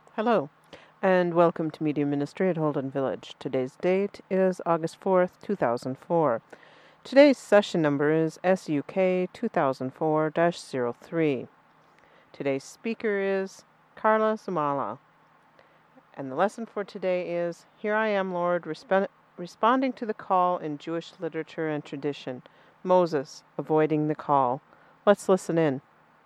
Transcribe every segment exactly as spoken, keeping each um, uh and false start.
Hello, and welcome to Media Ministry at Holden Village. Today's date is August fourth, two thousand four. Today's session number is S U K two thousand four dash zero three. Today's speaker is Carla Zumala. And the lesson for today is, Here I Am, Lord, resp- responding to the call in Jewish literature and tradition. Moses, avoiding the call. Let's listen in.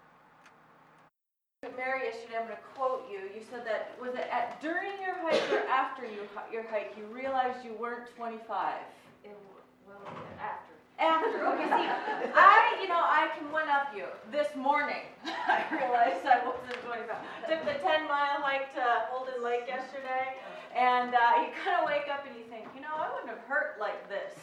Mary, yesterday, I'm going to quote you. You said that, was it at during your hike or after you, your hike, you realized you weren't twenty-five? It, well, after. After, okay, see, I, you know, I can one-up you. This morning, I realized I wasn't twenty-five. Took the ten-mile hike to Holden Lake yesterday, and uh, you kind of wake up and you think, you know, I wouldn't have hurt like this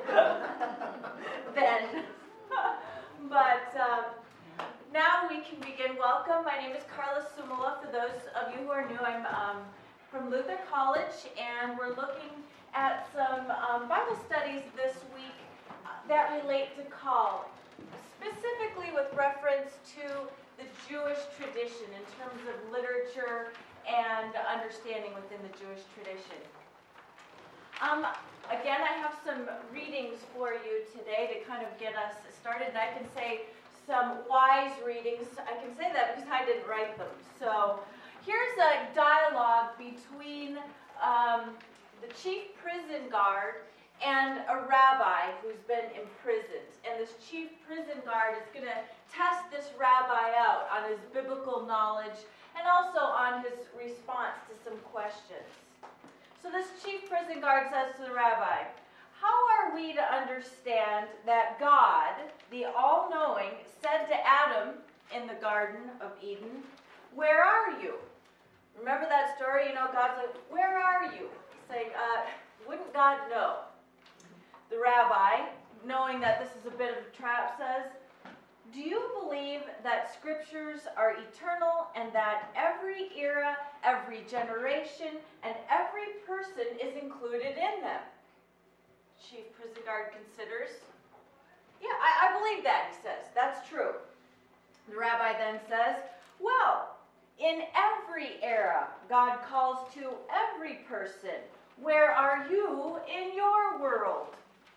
then. But um, now we can begin. Welcome. My name is Carla Zumala. For those of you who are new, I'm um, from Luther College, and we're looking at some um, Bible studies this week that relate to call, specifically with reference to the Jewish tradition in terms of literature and understanding within the Jewish tradition. Um, again, I have some readings for you today to kind of get us started, and I can say some wise readings. I can say that because I didn't write them. So here's a dialogue between um, the chief prison guard and a rabbi who's been imprisoned. And this chief prison guard is going to test this rabbi out on his biblical knowledge and also on his response to some questions. So this chief prison guard says to the rabbi, "How are we to understand that God, the all-knowing, said to Adam in the Garden of Eden, 'Where are you?'" Remember that story? You know, God's like, "Where are you?" He's like, uh, wouldn't God know? The rabbi, knowing that this is a bit of a trap, says, "Do you believe that scriptures are eternal and that every era, every generation, and every person is included in them?" Chief prison guard considers. "Yeah, I, I believe that," he says. "That's true." The rabbi then says, "Well, in every era, God calls to every person. Where are you in your world?"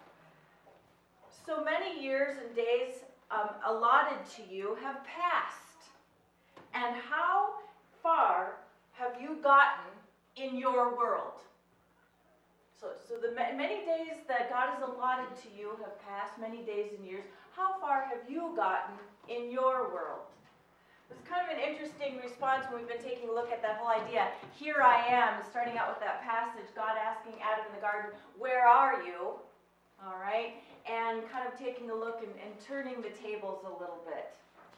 So many years and days um, allotted to you have passed. And how far have you gotten in your world? So, so the ma- many days that God has allotted to you have passed, many days and years. How far have you gotten in your world? It's kind of an interesting response when we've been taking a look at that whole idea. Here I am, starting out with that passage, God asking Adam in the garden, "Where are you?" All right, and kind of taking a look and, and turning the tables a little bit.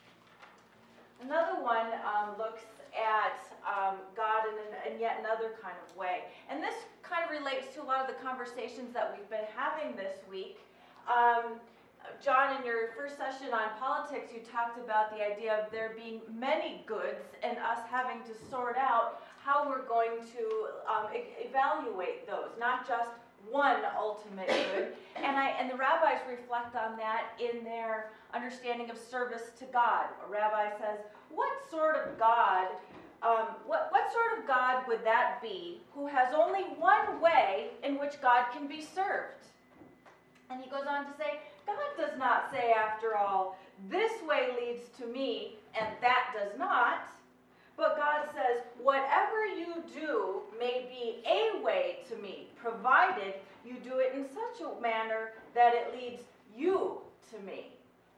Another one um, looks at um, God in, an, in yet another kind of way. And this kind of relates to a lot of the conversations that we've been having this week. Um, John, in your first session on politics, you talked about the idea of there being many goods and us having to sort out how we're going to um, e- evaluate those, not just one ultimate good. And I and the rabbis reflect on that in their understanding of service to God. A rabbi says, what sort of God, um, what, what sort of God would that be who has only one way in which God can be served? And he goes on to say, God does not say, after all, this way leads to me and that does not. But God says, whatever you do may be a way to me, provided you do it in such a manner that it leads you to me.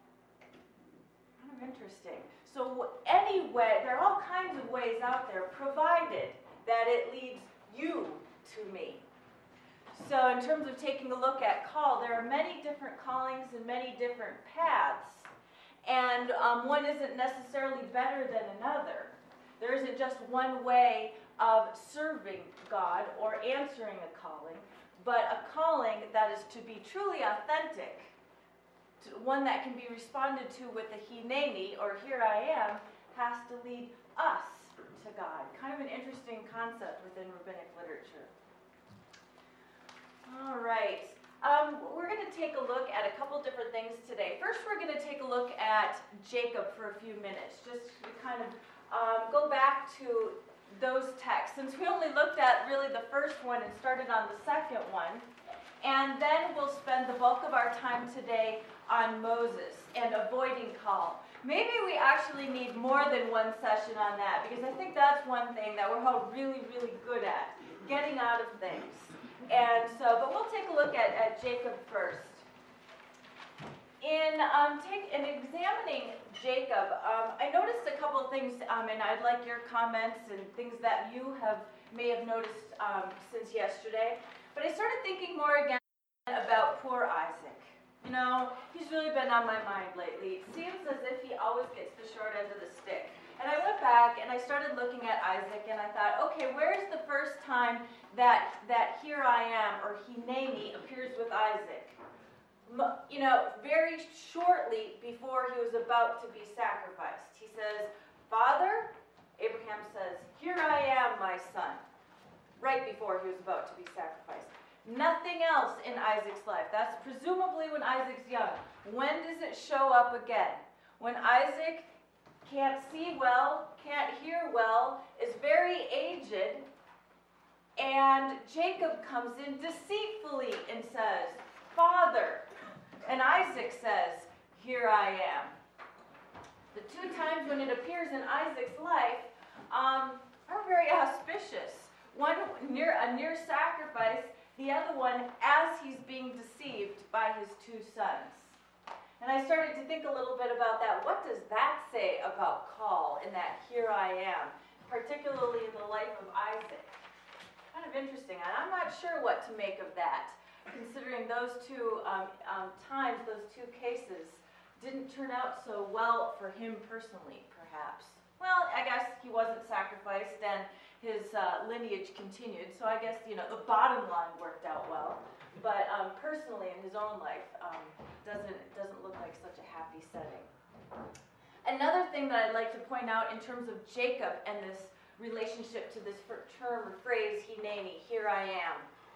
Kind of interesting. So anyway, there are all kinds of ways out there, provided that it leads you to me. So in terms of taking a look at call, there are many different callings and many different paths. And um, one isn't necessarily better than another. There isn't just one way of serving God or answering a calling, but a calling that is to be truly authentic, to one that can be responded to with a hineni, or here I am, has to lead us to God. Kind of an interesting concept within rabbinic literature. All right. Um, we're going to take a look at a couple different things today. First, we're going to take a look at Jacob for a few minutes, just to kind of um, go back to those texts, since we only looked at really the first one and started on the second one. And then we'll spend the bulk of our time today on Moses and avoiding call. Maybe we actually need more than one session on that, because I think that's one thing that we're all really, really good at, getting out of things. And so, but we'll take a look at, at Jacob first. In um, take, in examining Jacob, um, I noticed a couple of things, um, and I'd like your comments and things that you have may have noticed um, since yesterday. But I started thinking more again about poor Isaac. You know, he's really been on my mind lately. It seems as if he always gets the short end of the stick. And I went back and I started looking at Isaac, and I thought, okay, where's the first time that that here I am, or Hineni, appears with Isaac? You know, very shortly before he was about to be sacrificed. He says, Father, Abraham says, here I am, my son. Right before he was about to be sacrificed. Nothing else in Isaac's life. That's presumably when Isaac's young. When does it show up again? When Isaac can't see well, can't hear well, is very aged, and Jacob comes in deceitfully and says, Father. And Isaac says, here I am. The two times when it appears in Isaac's life um, are very auspicious. One near a near sacrifice, the other one as he's being deceived by his two sons. And I started to think a little bit about that. What does that say about call in that here I am, particularly in the life of Isaac? Kind of interesting. And I'm not sure what to make of that, considering those two um, um, times, those two cases, didn't turn out so well for him personally, perhaps. Well, I guess he wasn't sacrificed, and his uh, lineage continued, so I guess, you know, the bottom line worked out well. But um, personally, in his own life, um, doesn't doesn't look like such a happy setting. Another thing that I'd like to point out in terms of Jacob and this relationship to this term or phrase, Hineni, here I am,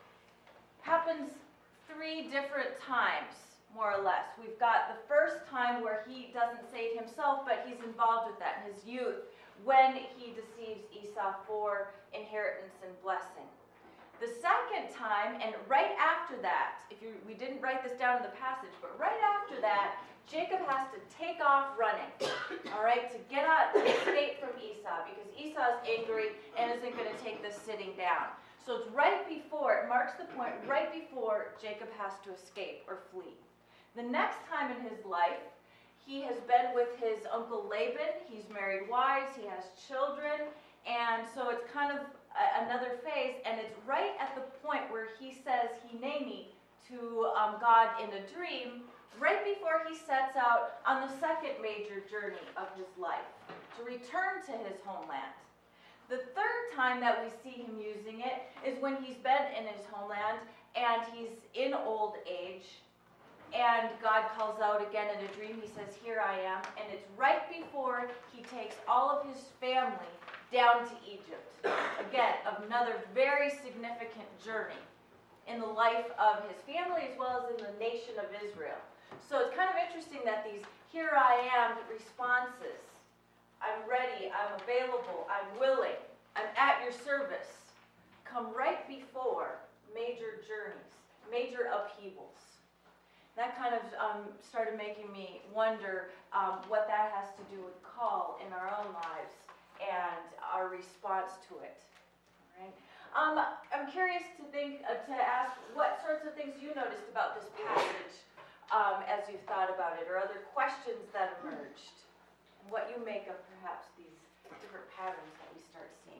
happens three different times, more or less. We've got the first time where he doesn't say it himself, but he's involved with that in his youth, when he deceives Esau for inheritance and blessing. The second time, and right after that, if you, we didn't write this down in the passage, but right after that, Jacob has to take off running, all right, to get out, to escape from Esau, because Esau's angry and isn't going to take this sitting down. So it's right before, it marks the point, right before Jacob has to escape or flee. The next time in his life, he has been with his uncle Laban. He's married wives, he has children, and so it's kind of a, another phase, and it's right at the point where he says Hineni to um, God in a dream, right before he sets out on the second major journey of his life, to return to his homeland. The third time that we see him using it is when he's been in his homeland, and he's in old age, and God calls out again in a dream. He says, here I am. And it's right before he takes all of his family down to Egypt. Again, another very significant journey in the life of his family as well as in the nation of Israel. So it's kind of interesting that these here I am responses, I'm ready, I'm available, I'm willing, I'm at your service, come right before major journeys, major upheavals. That kind of um, started making me wonder um, what that has to do with call in our own lives and our response to it. All right? Um, I'm curious to think, uh, to ask what sorts of things you noticed about this passage um, as you've thought about it, or other questions that emerged, and what you make of perhaps these different patterns that we start seeing.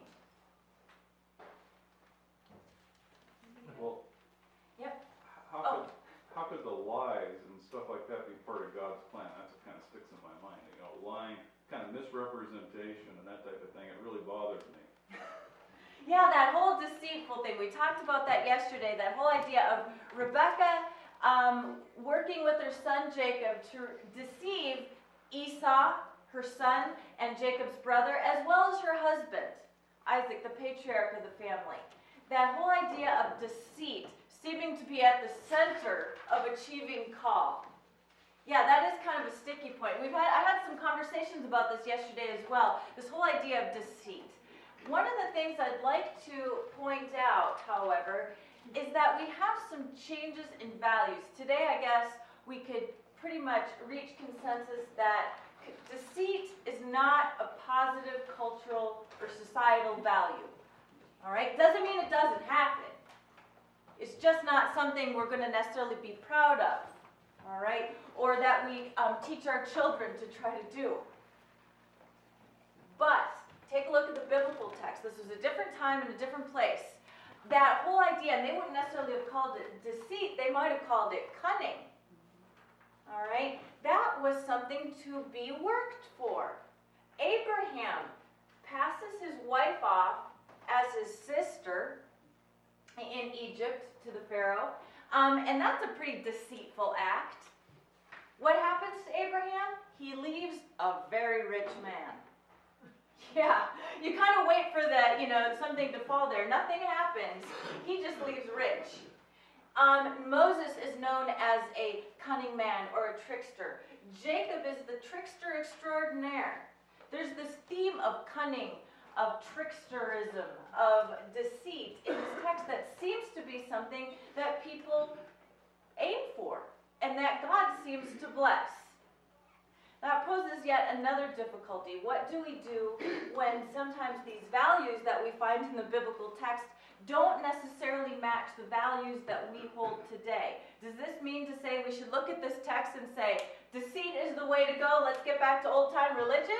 Well, yep. How Oh. could how could the lies and stuff like that be part of God's plan? That's what kind of sticks in my mind. You know, lying, kind of misrepresentation and that type of thing. It really bothers me. Yeah, that whole deceitful thing. We talked about that yesterday. That whole idea of Rebecca um, working with her son Jacob to deceive Esau, her son, and Jacob's brother, as well as her husband, Isaac, the patriarch of the family. That whole idea of deceit seeming to be at the center of achieving call. Yeah, that is kind of a sticky point. We've had I had some conversations about this yesterday as well. This whole idea of deceit. One of the things I'd like to point out, however, is that we have some changes in values. Today, I guess, we could pretty much reach consensus that deceit is not a positive cultural or societal value. All right? Doesn't mean it doesn't happen. It's just not something we're going to necessarily be proud of. All right? Or that we um, teach our children to try to do. But take a look at the biblical text. This was a different time and a different place. That whole idea, and they wouldn't necessarily have called it deceit, they might have called it cunning. All right? That was something to be worked for. Abraham passes his wife off as his sister in Egypt to the Pharaoh, um, and that's a pretty deceitful act. What happens to Abraham? He leaves a very rich man. Yeah, you kind of wait for the, you know, something to fall there. Nothing happens. He just leaves rich. Um, Moses is known as a cunning man or a trickster. Jacob is the trickster extraordinaire. There's this theme of cunning, of tricksterism, of deceit in this text that seems to be something that people aim for and that God seems to bless. That poses yet another difficulty. What do we do when sometimes these values that we find in the biblical text don't necessarily match the values that we hold today? Does this mean to say we should look at this text and say, deceit is the way to go, let's get back to old-time religion?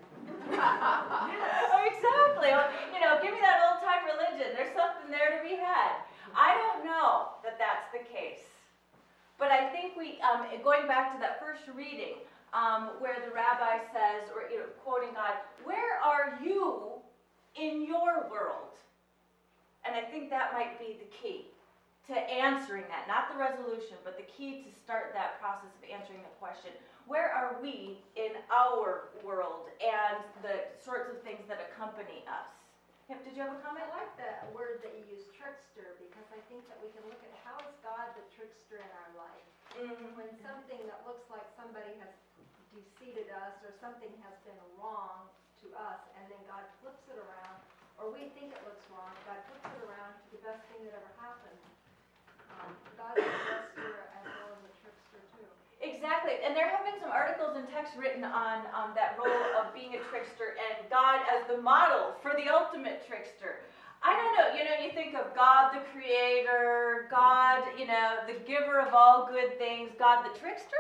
Oh, exactly. You know, give me that old-time religion. There's something there to be had. I don't know that that's the case. But I think we, um, going back to that first reading, Um, where the rabbi says, or you know, quoting God, where are you in your world? And I think that might be the key to answering that, not the resolution, but the key to start that process of answering the question. Where are we in our world and the sorts of things that accompany us? Yep, did you have a comment? I like that word that you use, trickster, because I think that we can look at how is God the trickster in our life. Mm-hmm. When something that looks like somebody has deceived us or something has been wrong to us, and then God flips it around, or we think it looks wrong, God flips it around to the best thing that ever happened. Um, God is the trickster as well as a trickster too. Exactly, and there have been some articles and texts written on um, that role of being a trickster and God as the model for the ultimate trickster. I don't know, you know, you think of God the creator, God, you know, the giver of all good things, God the trickster?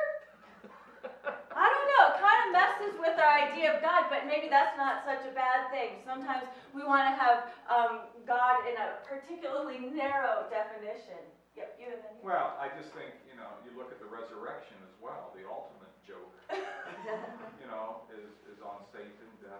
I don't know, it kind of messes with our idea of God, but maybe that's not such a bad thing. Sometimes we want to have um, God in a particularly narrow definition. Yep, you and then you. Well, I just think, you know, you look at the resurrection as well, the ultimate joke, you know, is, is on Satan, death,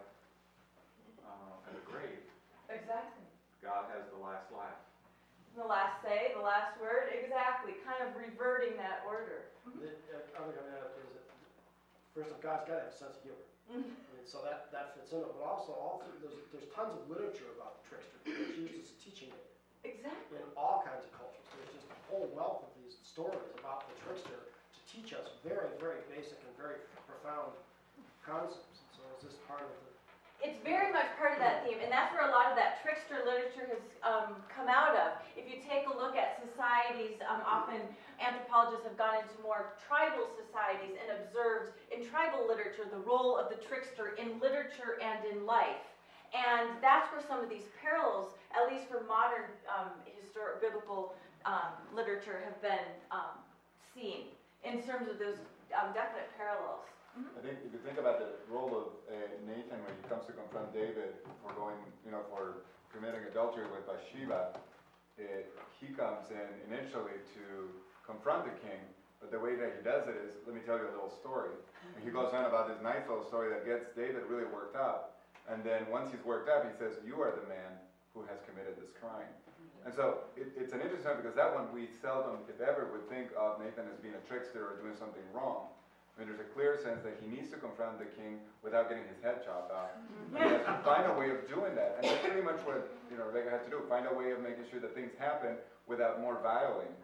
uh, and the grave. Exactly. God has the last laugh. The last say, the last word, exactly, kind of reverting that order. The other thing I is that, first of all, God's got to have a sense of humor. Mm-hmm. I mean, so that, that fits in it. But also, all through, there's, there's tons of literature about the trickster. It's used as a teaching aid Exactly. in all kinds of cultures. There's just a whole wealth of these stories about the trickster to teach us very, very basic and very profound concepts. And so it's just part of the... It's very much part of that theme, and that's where a lot of that trickster literature has um, come out of. If you take a look at societies, um, often anthropologists have gone into more tribal societies and observed in tribal literature the role of the trickster in literature and in life. And that's where some of these parallels, at least for modern um, historic biblical um, literature, have been um, seen in terms of those um, definite parallels. I think if you think about the role of uh, Nathan when he comes to confront David for going, you know, for committing adultery with Bathsheba, uh, he comes in initially to confront the king, but the way that he does it is, let me tell you a little story. And he goes on about this nice little story that gets David really worked up. And then once he's worked up, he says, you are the man who has committed this crime. And so it, it's an interesting one because that one we seldom, if ever, would think of Nathan as being a trickster or doing something wrong. I mean, there's a clear sense that he needs to confront the king without getting his head chopped off. And he has to find a way of doing that. And that's pretty much what, you know, Rebecca had to do, find a way of making sure that things happen without more vilings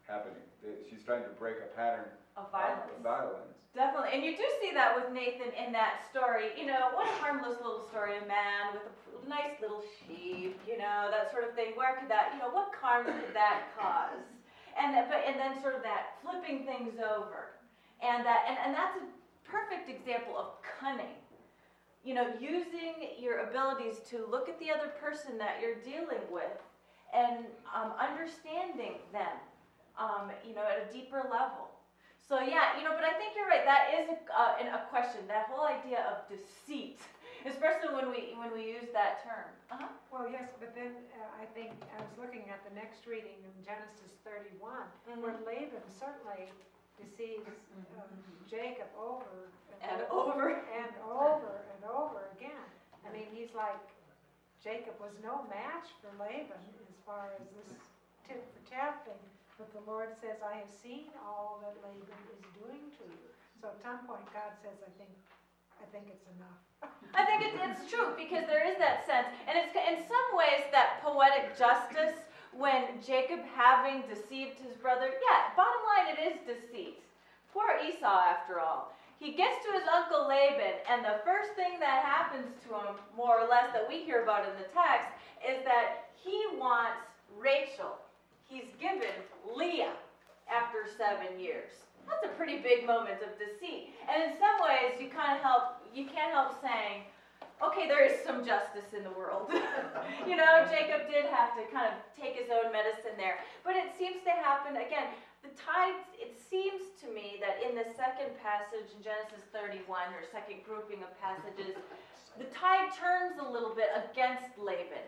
happening. That she's trying to break a pattern Of violence. of violence. Definitely, and you do see that with Nathan in that story. You know, what a harmless little story, a man with a nice little sheep, you know, that sort of thing. Where could that, you know, what harm could that cause? And that, but and then sort of that flipping things over, and that, and, and that's a perfect example of cunning. You know, using your abilities to look at the other person that you're dealing with, and um, understanding them, um, you know, at a deeper level. So yeah, you know, but I think you're right. That is a, uh, a question. That whole idea of deceit, especially when we when we use that term. Uh-huh. Well, yes, but then uh, I think I was looking at the next reading in Genesis thirty-one, Mhm. where Laban certainly deceives um, Jacob over And over. and over and over again. I mean, he's like, Jacob was no match for Laban as far as this tit for tat thing. But the Lord says, I have seen all that Laban is doing to you. So at some point, God says, I think, I think it's enough. I think it, it's true because there is that sense, and it's in some ways that poetic justice when Jacob, having deceived his brother, yeah, bottom line, it is deceit. Poor Esau, after all. He gets to his uncle Laban, and the first thing that happens to him, more or less, that we hear about in the text, is that he wants Rachel. He's given Leah after seven years. That's a pretty big moment of deceit. And in some ways, you kind of help, you can't help saying, okay, there is some justice in the world. You know, Jacob did have to kind of take his own medicine there. But it seems to happen, again, the tide, it seems to me that in the second passage in Genesis thirty-one, or second grouping of passages, the tide turns a little bit against Laban,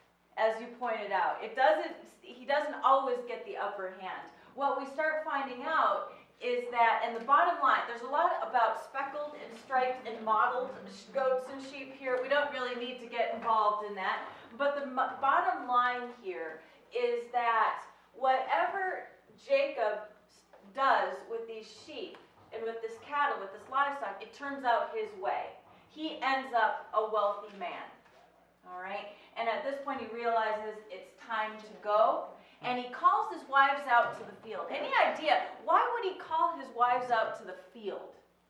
as you pointed out. It doesn't, he doesn't always get the upper hand. What we start finding out is that, and the bottom line, there's a lot about speckled and striped and mottled goats and sheep here. We don't really need to get involved in that. But the m- bottom line here is that whatever Jacob does with these sheep and with this cattle, with this livestock, it turns out his way. He ends up a wealthy man. All right? And at this point, he realizes it's time to go. And he calls his wives out to the field. Any idea, why would he call his wives out to the field?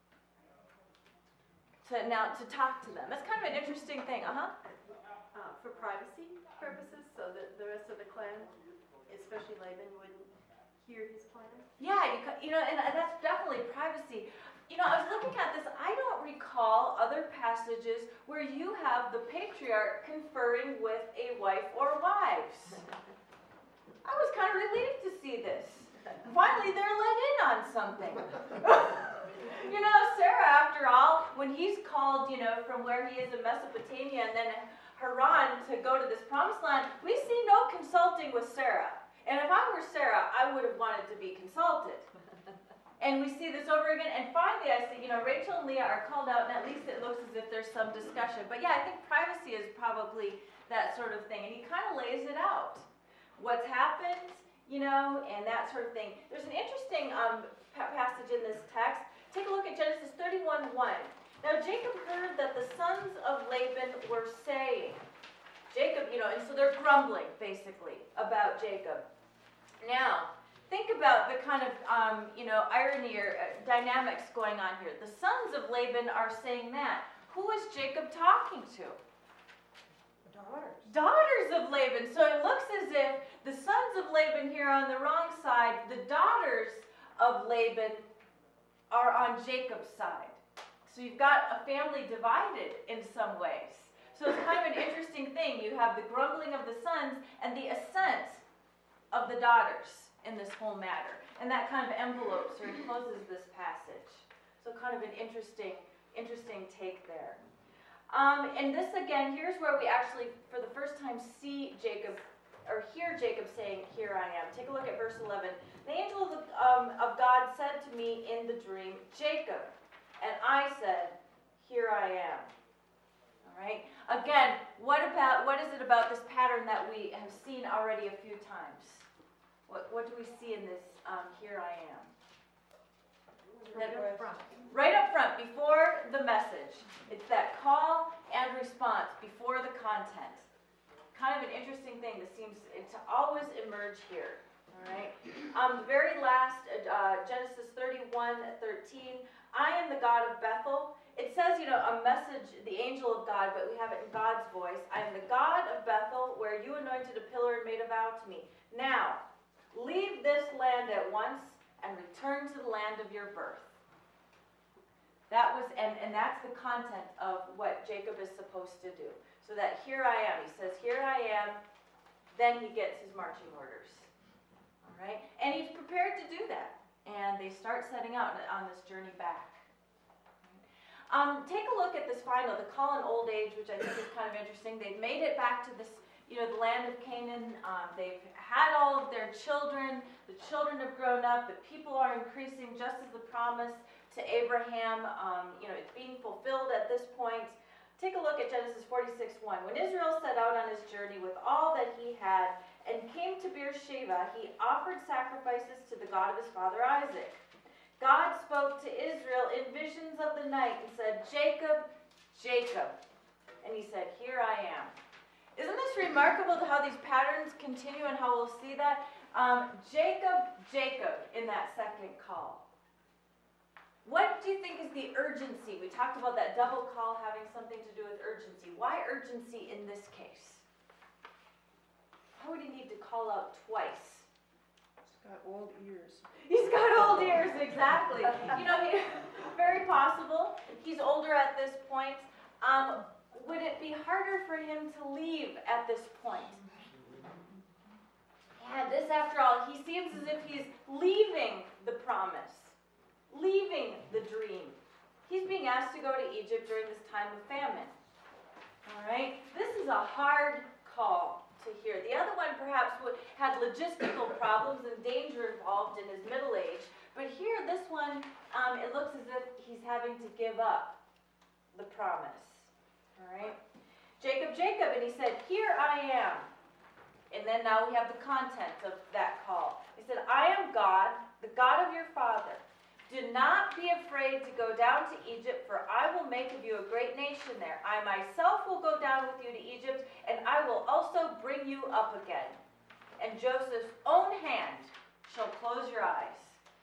To now, to talk to them. That's kind of an interesting thing, uh-huh. Uh, for privacy purposes, so that the rest of the clan, especially Laban, wouldn't hear his plan? Yeah, you, ca- you know, and that's definitely privacy. You know, I was looking at this, I don't recall other passages where you have the patriarch conferring with a wife or wives. I was kind of relieved to see this. Finally, they're let in on something. You know, Sarah, after all, when he's called, you know, from where he is in Mesopotamia and then Haran to go to this promised land, we see no consulting with Sarah. And if I were Sarah, I would have wanted to be consulted. And we see this over again. And finally, I see, you know, Rachel and Leah are called out, and at least it looks as if there's some discussion. But yeah, I think privacy is probably that sort of thing. And he kind of lays it out. What's happened, you know, and that sort of thing. There's an interesting um, pa- passage in this text. Take a look at Genesis thirty-one one. Now Jacob heard that the sons of Laban were saying, Jacob, you know, and so they're grumbling, basically, about Jacob. Now, think about the kind of, um, you know, irony or uh, dynamics going on here. The sons of Laban are saying that. Who is Jacob talking to? Daughters. Daughters of Laban. So it looks as if the sons of Laban here are on the wrong side. The daughters of Laban are on Jacob's side. So you've got a family divided in some ways. So it's kind of an interesting thing. You have the grumbling of the sons and the assent of the daughters in this whole matter. And that kind of envelopes or encloses this passage. So kind of an interesting, interesting take there. Um, and this again, here's where we actually, for the first time, see Jacob, or hear Jacob saying, "Here I am." Take a look at verse eleven. The angel of, the, um, of God said to me in the dream, "Jacob," and I said, "Here I am." All right. Again, what about what is it about this pattern that we have seen already a few times? What what do we see in this? Um, "Here I am." Right up front. Right up front, before the message. It's that call and response before the content. Kind of an interesting thing that seems to always emerge here. All right. Um, the very last, uh, Genesis thirty-one thirteen. I am the God of Bethel. It says, you know, a message, the angel of God, but we have it in God's voice. I am the God of Bethel, where you anointed a pillar and made a vow to me. Now, leave this land at once and return to the land of your birth. That was, and, and that's the content of what Jacob is supposed to do. So that here I am, he says, here I am, then he gets his marching orders. All right? And he's prepared to do that. And they start setting out on this journey back. Um, take a look at this final, the call in old age, which I think is kind of interesting. They've made it back to this, you know, the land of Canaan. Um, they've had all of their children. The children have grown up. The people are increasing just as the promise to Abraham, um, you know, it's being fulfilled at this point. Take a look at Genesis forty-six one. When Israel set out on his journey with all that he had and came to Beersheba, he offered sacrifices to the God of his father Isaac. God spoke to Israel in visions of the night and said, Jacob, Jacob. And he said, here I am. Isn't this remarkable how these patterns continue and how we'll see that? Um, Jacob, Jacob in that second call. What do you think is the urgency? We talked about that double call having something to do with urgency. Why urgency in this case? Why would he need to call out twice? He's got old ears. He's got old ears, exactly. You know, he, very possible. He's older at this point. Um, would it be harder for him to leave at this point? Yeah, this, after all, he seems as if he's leaving the promise, leaving the dream. He's being asked to go to Egypt during this time of famine. All right? This is a hard call to hear. The other one perhaps would, had logistical problems and danger involved in his middle age. But here, this one, um, it looks as if he's having to give up the promise. All right? Jacob, Jacob, and he said, here I am. And then now we have the content of that call. He said, I am God, the God of your father. Do not be afraid to go down to Egypt, for I will make of you a great nation there. I myself will go down with you to Egypt, and I will also bring you up again. And Joseph's own hand shall close your eyes.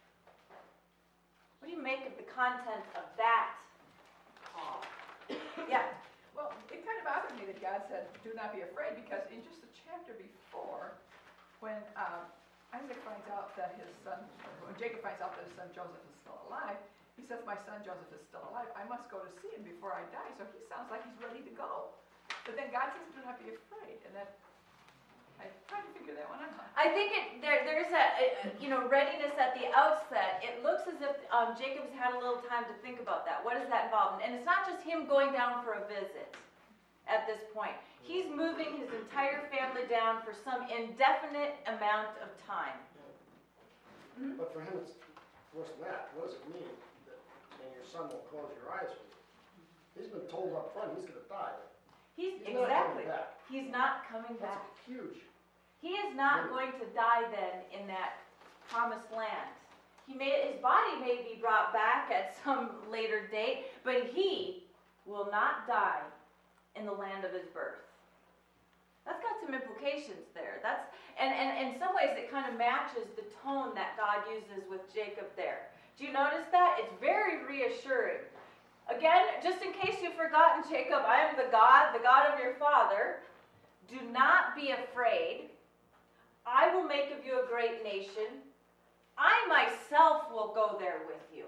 What do you make of the content of that call? Yeah. Well, it kind of bothered me that God said, do not be afraid, because in just the chapter before, when um, Isaac finds out that his son, when Jacob finds out that his son Joseph is still alive, he says, my son Joseph is still alive. I must go to see him before I die. So he sounds like he's ready to go. But then God says, do not be afraid. And then I tried to figure that one out. I think it there there's a, a you know readiness at the outset. It looks as if um, Jacob's had a little time to think about that. What does that involve? And it's not just him going down for a visit at this point. He's moving his entire family down for some indefinite amount of time. Mm-hmm. But for him, it's worse than that. What does it mean that and your son will close your eyes for you? He's been told up front he's going to die. He's, he's exactly. Not coming back. He's not coming That's back. Huge. He is not really going to die then in that promised land. He may, his body may be brought back at some later date, but he will not die in the land of his birth. That's got some implications there. That's and, and in some ways it kind of matches the tone that God uses with Jacob there. Do you notice that? It's very reassuring. Again, just in case you've forgotten, Jacob, I am the God, the God of your father. Do not be afraid. I will make of you a great nation. I myself will go there with you.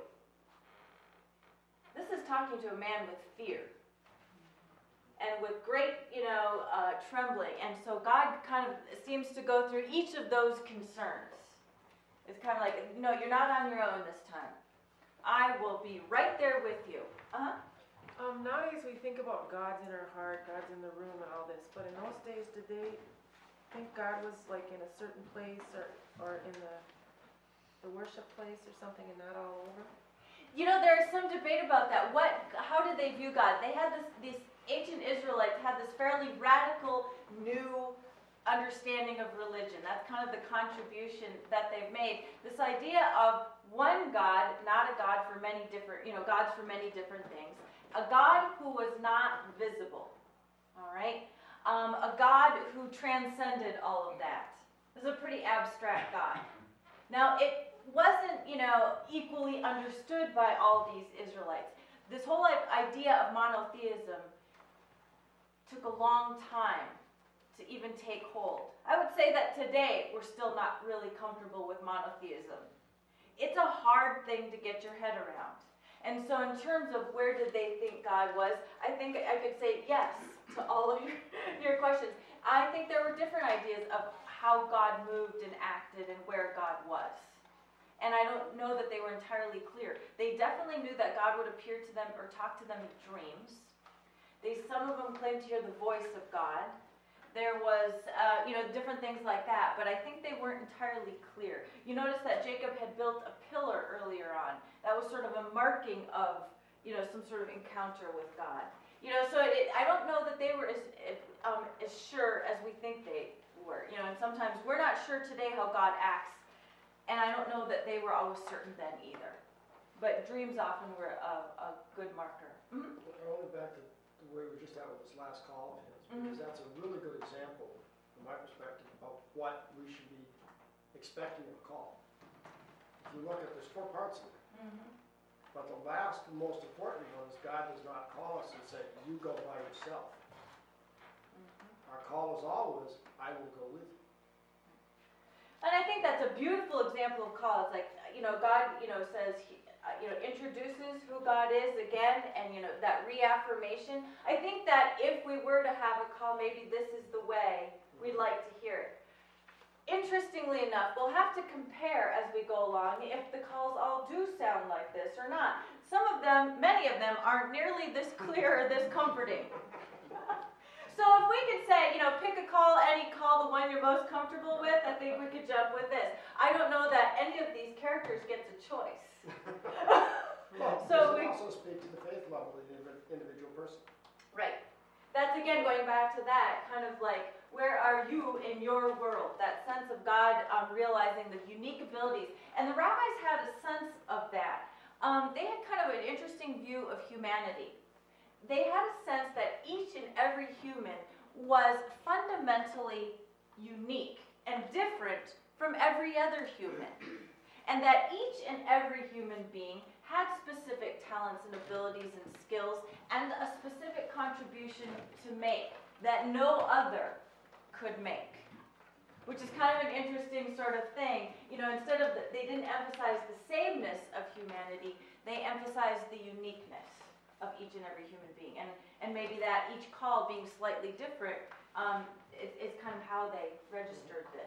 This is talking to a man with fear. And with great, you know, uh, trembling. And so God kind of seems to go through each of those concerns. It's kind of like, no, you're not on your own this time. I will be right there with you. Uh-huh. Um, nowadays we think about God's in our heart, God's in the room and all this, but in those days, did they think God was like in a certain place or, or in the, the worship place or something and not all over? You know, there is some debate about that. What, how did they view God? They had this, these ancient Israelites had this fairly radical new understanding of religion. That's kind of the contribution that they've made. This idea of one God, not a God for many different, you know, gods for many different things. A God who was not visible, all right? Um, a God who transcended all of that. This is a pretty abstract God. Now, it wasn't, you know, equally understood by all these Israelites. This whole idea of monotheism took a long time to even take hold. I would say that today we're still not really comfortable with monotheism. It's a hard thing to get your head around. And so in terms of where did they think God was, I think I could say yes to all of your, your questions. I think there were different ideas of how God moved and acted and where God was. And I don't know that they were entirely clear. They definitely knew that God would appear to them or talk to them in dreams. They, some of them claimed to hear the voice of God. There was, uh, you know, different things like that, but I think they weren't entirely clear. You notice that Jacob had built a pillar earlier on. That was sort of a marking of, you know, some sort of encounter with God. You know, so it, I don't know that they were as, um, as sure as we think they were. You know, and sometimes we're not sure today how God acts, and I don't know that they were always certain then either. But dreams often were a, a good marker. Mm-hmm. Going back to the way we were just at with this last call of his, because that's a really good example, from my perspective, about what we should be expecting of a call. If you look at, there's four parts of it. Mm-hmm. But the last, most important one is God does not call us and say, you go by yourself. Mm-hmm. Our call is always, I will go with you. And I think that's a beautiful example of call. It's like, you know, God, you know, says, he, uh, you know, introduces who God is again, and, you know, that reaffirmation. I think that if we were to have a call, maybe this is the way we'd like to hear it. Interestingly enough, we'll have to compare as we go along if the calls all do sound like this or not. Some of them, many of them, aren't nearly this clear or this comforting. So if we could say, you know, pick a call, any call, the one you're most comfortable with, I think we could jump with this. I don't know that any of these characters gets a choice. Well, so we we also speak to the faith level of the individual person. Right. That's again going back to that kind of like, where are you in your world? That sense of God um, realizing the unique abilities. And the rabbis had a sense of that. Um, they had kind of an interesting view of humanity. They had a sense that each and every human was fundamentally unique and different from every other human. And that each and every human being had specific talents and abilities and skills and a specific contribution to make that no other could make. Which is kind of an interesting sort of thing. You know, instead of, the, they didn't emphasize the sameness of humanity, they emphasized the uniqueness of each and every human being. And, and maybe that each call being slightly different um, is, is kind of how they registered this.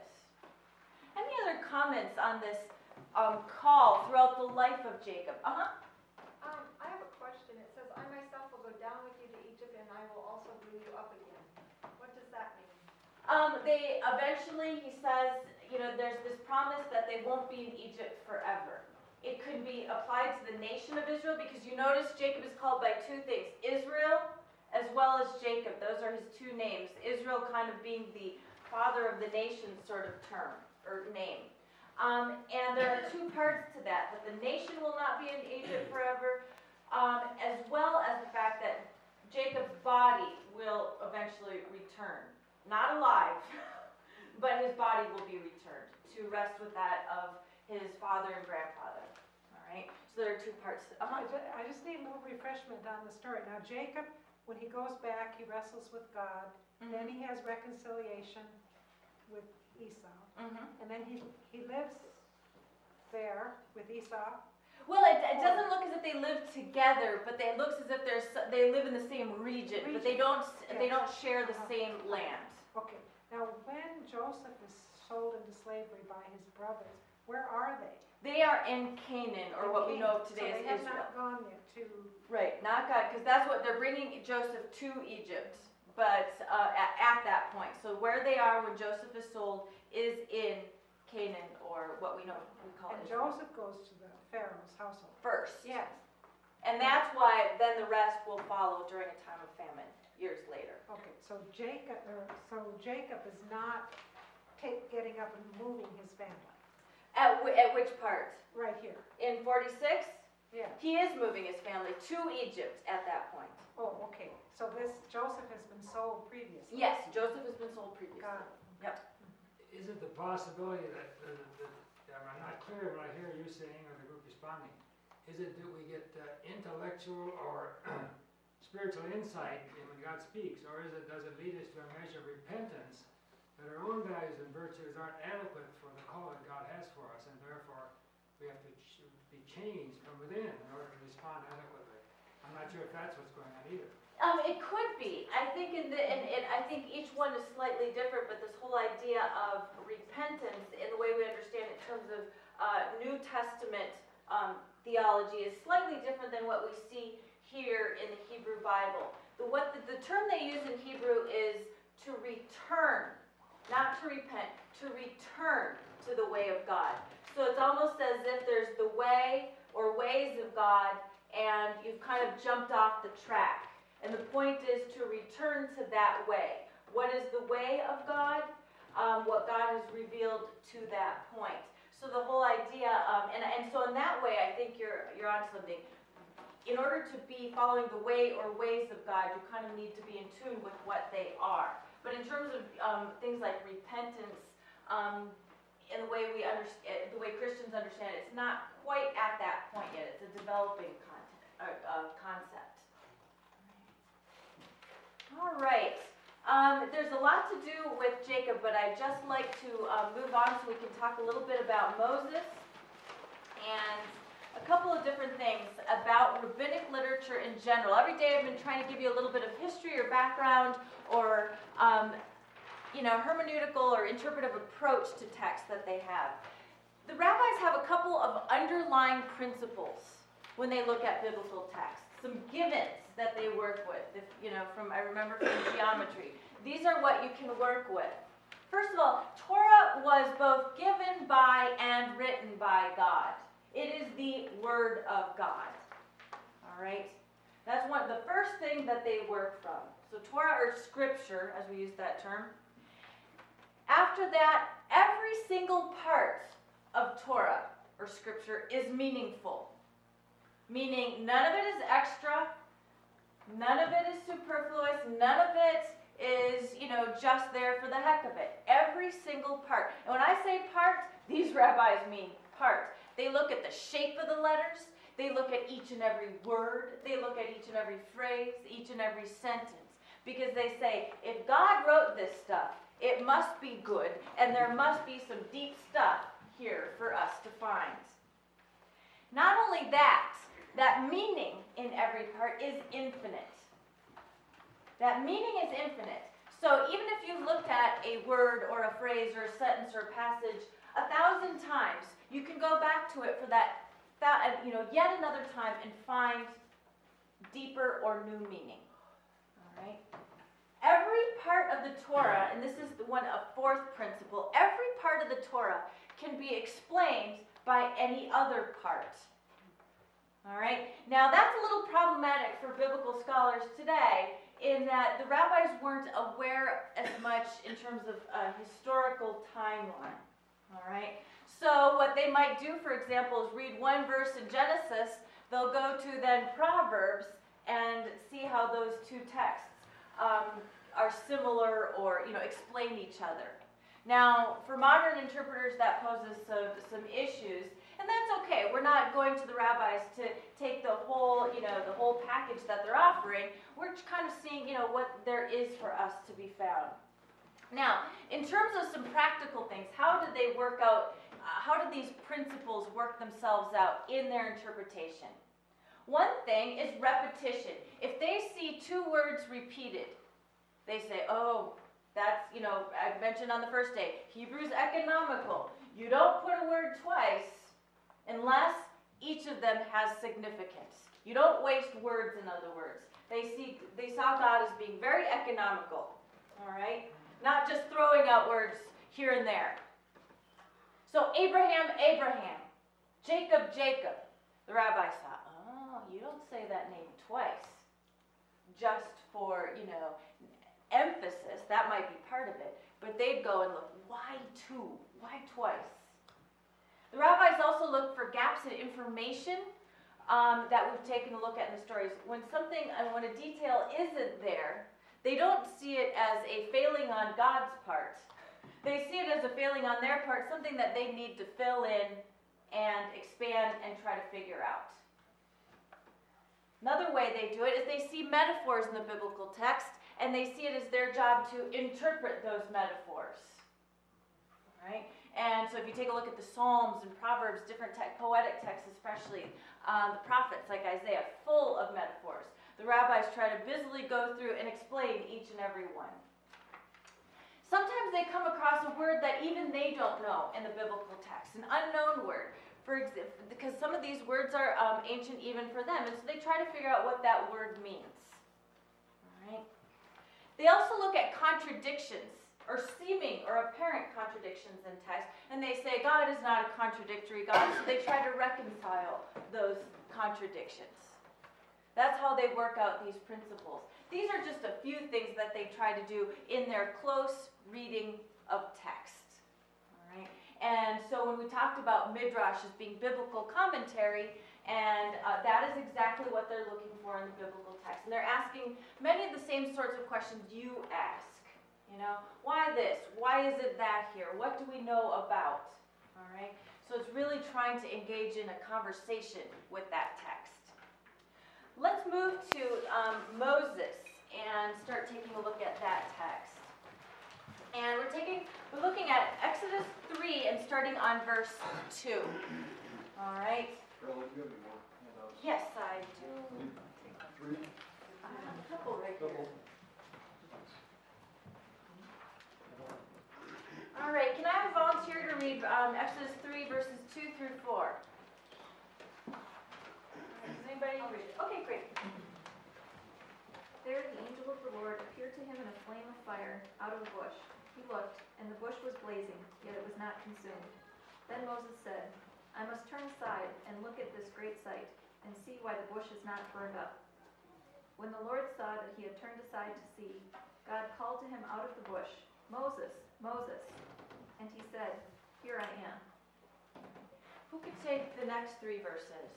Any other comments on this um, call throughout the life of Jacob? Uh-huh. Um, I have a question. It says, I myself will go down with you to Egypt and I will also bring you up again. What does that mean? Um, they eventually, he says, you know, there's this promise that they won't be in Egypt forever. It could be applied to the nation of Israel because you notice Jacob is called by two things, Israel as well as Jacob. Those are his two names. Israel kind of being the father of the nation sort of term or name. Um, and there are two parts to that, that the nation will not be in Egypt forever, um, as well as the fact that Jacob's body will eventually return. Not alive, but his body will be returned to rest with that of his father and grandfather. All right, so there are two parts. Uh-huh. I ju- I just need a little refreshment on the story. Now Jacob, when he goes back, he wrestles with God, Mhm. then he has reconciliation with Esau, Mhm. and then he, he lives there with Esau. Well, it, it doesn't look as if they live together, but they, it looks as if they're, s- they live in the same region, but they don't s- they don't share the same land. Okay, now when Joseph is sold into slavery by his brothers, where are they? They are in Canaan, or what we know of today So as they have Israel. not gone yet to, Right, not God, because that's what they're bringing Joseph to Egypt, but uh, at, at that point. So where they are when Joseph is sold is in Canaan, or what we know we call and Israel. Joseph goes to the Pharaoh's household. First. Yes, And that's why then the rest will follow during a time of famine, years later. okay, so Jacob, or, so Jacob is not take, getting up and moving his family, At, w- at which part? right here, In forty-six? yeah. He is moving his family to Egypt at that point. Oh, okay, so this, Joseph has been sold previously. Yes, Joseph has been sold previously. Got it. is it the possibility that, that, that, that I'm not clear what I hear you saying or the group responding, is it that we get uh, intellectual or spiritual insight in when God speaks, or is it, does it lead us to a measure of repentance that our own values and virtues aren't adequate for the call that God has for us, and therefore we have to ch- be changed from within in order to respond adequately? I'm not sure if that's what's going on either. Um, it could be. I think in the, and, and I think each one is slightly different, but this whole idea of repentance in the way we understand it in terms of uh, New Testament um, theology is slightly different than what we see here in the Hebrew Bible. The, what the, the term they use in Hebrew is to return, not to repent, to return to the way of God. So it's almost as if there's the way or ways of God, and you've kind of jumped off the track. And the point is to return to that way. What is the way of God? Um, what God has revealed to that point. So the whole idea, um, and, and so in that way, I think you're you're onto something. In order to be following the way or ways of God, you kind of need to be in tune with what they are. But in terms of um, things like repentance, um, in the way we understand, the way Christians understand it, it's not quite at that point yet. It's a developing content, uh, uh, concept. All right. Um, there's a lot to do with Jacob, but I'd just like to uh, move on so we can talk a little bit about Moses and a couple of different things about rabbinic literature in general. Every day I've been trying to give you a little bit of history or background or, um, you know, hermeneutical or interpretive approach to text that they have. The rabbis have a couple of underlying principles when they look at biblical text. Some givens that they work with, if, you know, from, I remember from geometry. These are what you can work with. First of all, Torah was both given by and written by God. It is the Word of God. All right? That's one, the first thing that they work from. So Torah or Scripture, as we use that term. After that, every single part of Torah or Scripture is meaningful. Meaning none of it is extra, none of it is superfluous, none of it is, you know, just there for the heck of it. Every single part. And when I say part, these rabbis mean part. They look at the shape of the letters, they look at each and every word, they look at each and every phrase, each and every sentence. Because they say, if God wrote this stuff, it must be good, and there must be some deep stuff here for us to find. Not only that, that meaning in every part is infinite. That meaning is infinite. So even if you looked at a word or a phrase or a sentence or a passage a thousand times, you can go back to it for that, that you know, yet another time and find deeper or new meaning. All right? Every part of the Torah, and this is the one, a fourth principle, every part of the Torah can be explained by any other part. All right? Now, that's a little problematic for biblical scholars today in that the rabbis weren't aware as much in terms of a historical timeline. All right? So what they might do, for example, is read one verse in Genesis, they'll go to then Proverbs and see how those two texts um, are similar or, you know, explain each other. Now, for modern interpreters, that poses some, some issues. And that's okay. We're not going to the rabbis to take the whole, you know, the whole package that they're offering. We're kind of seeing, you know, what there is for us to be found. Now, in terms of some practical things, how did they work out, uh, how did these principles work themselves out in their interpretation? One thing is repetition. If they see two words repeated, they say, oh, that's, you know, I mentioned on the first day, Hebrew's economical. You don't put a word twice unless each of them has significance. You don't waste words, in other words. They see, they saw God as being very economical, all right? Not just throwing out words here and there. So Abraham, Abraham, Jacob, Jacob. The rabbis thought, oh, you don't say that name twice just for, you know, emphasis. That might be part of it. But they'd go and look, why two? Why twice? The rabbis also look for gaps in information um, that we've taken a look at in the stories. When something, and when a detail isn't there, they don't see it as a failing on God's part. They see it as a failing on their part, something that they need to fill in and expand and try to figure out. Another way they do it is they see metaphors in the biblical text, and they see it as their job to interpret those metaphors. All right? And so if you take a look at the Psalms and Proverbs, different te- poetic texts especially, um, the prophets like Isaiah, full of metaphors. The rabbis try to busily go through and explain each and every one. Sometimes they come across a word that even they don't know in the biblical text, an unknown word, for ex- because some of these words are um, ancient even for them, and so they try to figure out what that word means. All right? They also look at contradictions, or seeming or apparent contradictions in text, and they say God is not a contradictory God, so they try to reconcile those contradictions. That's how they work out these principles. These are just a few things that they try to do in their close reading of text. All right? And so when we talked about Midrash as being biblical commentary, and uh, that is exactly what they're looking for in the biblical text. And they're asking many of the same sorts of questions you ask. You know, why this? Why is it that here? What do we know about? All right? So it's really trying to engage in a conversation with that text. Let's move to um, Moses and start taking a look at that text. And we're taking, we're looking at Exodus three and starting on verse two. All right? Carol, do you have any more handouts? Yes, I do. Three? I have a couple right here. Double. All right, can I have a volunteer to read um, Exodus three verses two through four? Does anybody? I'll read it. Okay, great. There the angel of the Lord appeared to him in a flame of fire out of a bush. He looked, and the bush was blazing, yet it was not consumed. Then Moses said, I must turn aside and look at this great sight, and see why the bush is not burned up. When the Lord saw that he had turned aside to see, God called to him out of the bush, Moses, Moses. And he said, Here I am. Who could take the next three verses?